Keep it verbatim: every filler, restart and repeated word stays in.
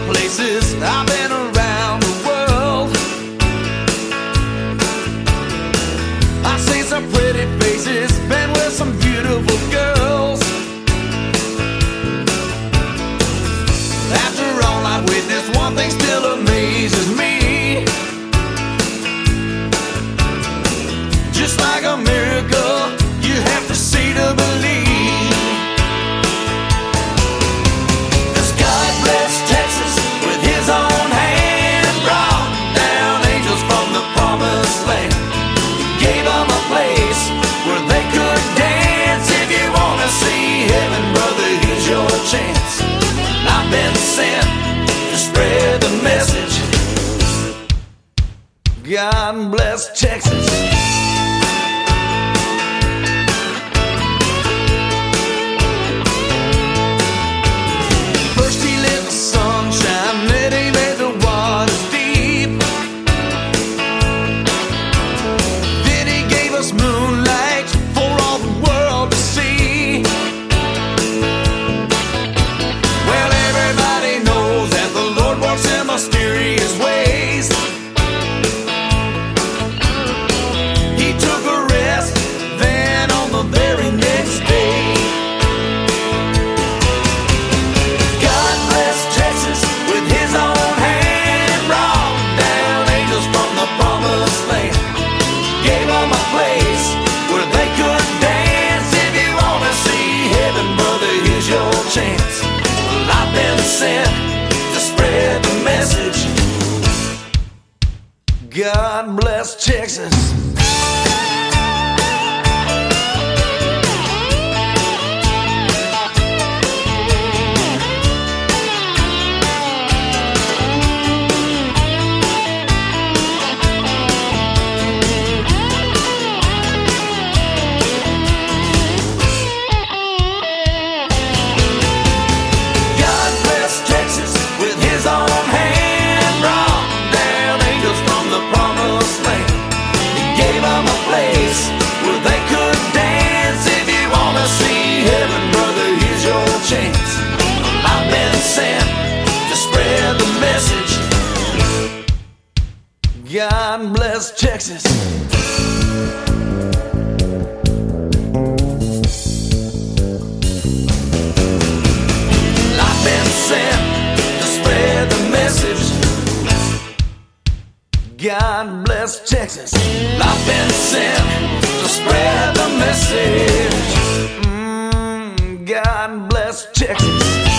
places, I've been around the world. I've seen some pretty faces, been with some beautiful girls. After all I've witnessed, one thing still amazes me. Just like a miracle, you have to see to believe. This God blessed Texas with his own hand, brought down angels from the promised land, gave them a place where they could dance. If you want to see heaven, brother, here's your chance. I've been sent to spread the message. God bless Texas. First he lit the sunshine, then he made the waters deep. Then he gave us moonlight for all the world to see. Well, everybody knows that the Lord works in mysterious ways. He took a rest, then on the very next day, God blessed Texas with his own hand, brought down angels from the promised land, gave them a place where they could dance. If you want to see heaven, brother, here's your chance. Well, I've been sent to spread the message. God bless Texas. God bless Texas. I've been sent to spread the message. God bless Texas. I've been sent to spread the message. Mm, God bless Texas.